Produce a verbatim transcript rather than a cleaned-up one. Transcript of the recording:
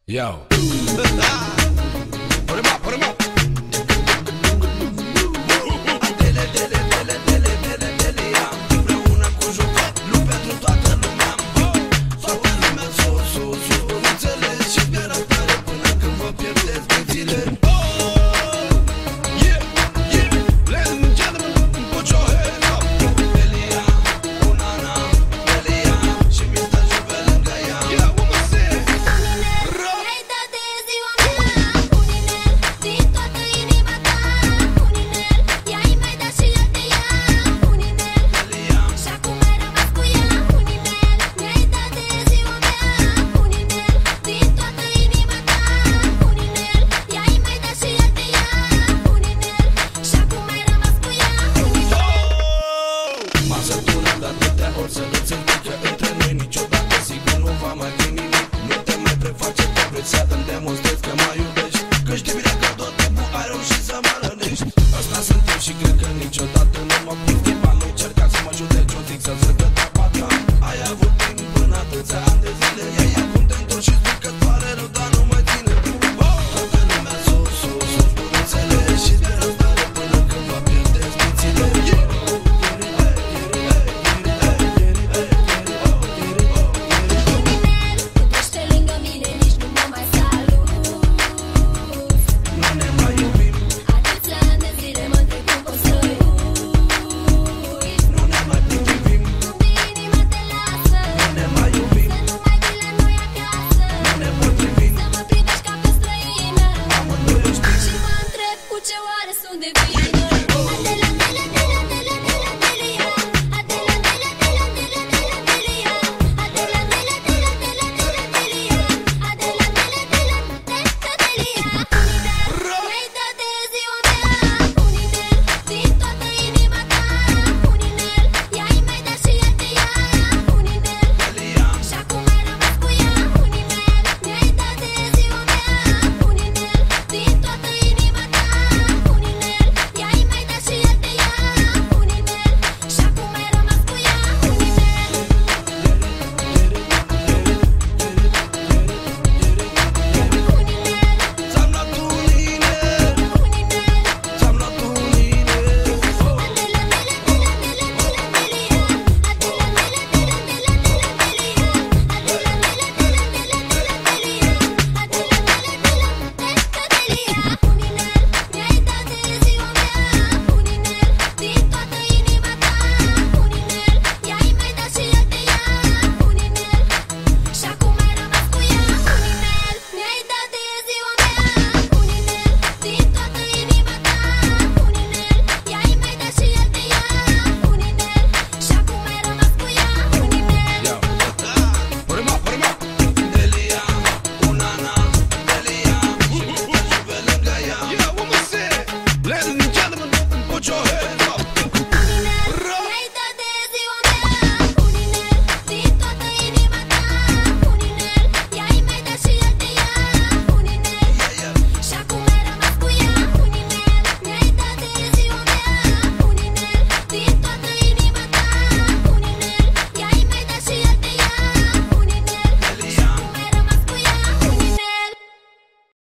Yo. Put him up, put him up. Dele, dele, dele, dele, dele, dele, am împreună cu jucat, nu pentru toată lumea. Toată lumea sus, sus, sus, nu înțeles și mi-e răbdare până când vă pierdeți mințile. Yeah, yeah, ladies and gentlemen, put your hands up. Delia, Unana, Delia și mister Ju pe lângă ea. Yeah, what was it? Să nu-ți întică între noi niciodată, sigur nu va mai fi nimic. Nu te mai preface, trebuie să te demonstrezi că mai iubești.